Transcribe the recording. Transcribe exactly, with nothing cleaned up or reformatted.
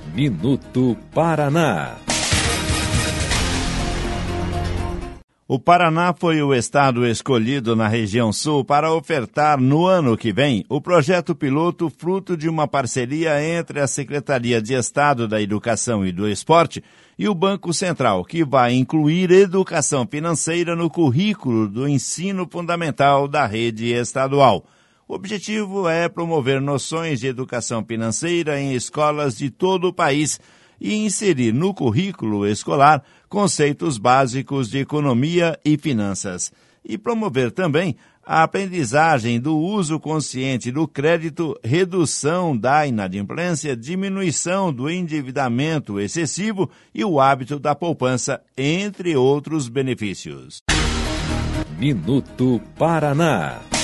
Minuto Paraná. O Paraná foi o estado escolhido na região sul para ofertar no ano que vem o projeto piloto fruto de uma parceria entre a Secretaria de Estado da Educação e do Esporte e o Banco Central, que vai incluir educação financeira no currículo do ensino fundamental da rede estadual. O objetivo é promover noções de educação financeira em escolas de todo o país e inserir no currículo escolar conceitos básicos de economia e finanças. E promover também a aprendizagem do uso consciente do crédito, redução da inadimplência, diminuição do endividamento excessivo e o hábito da poupança, entre outros benefícios. Minuto Paraná.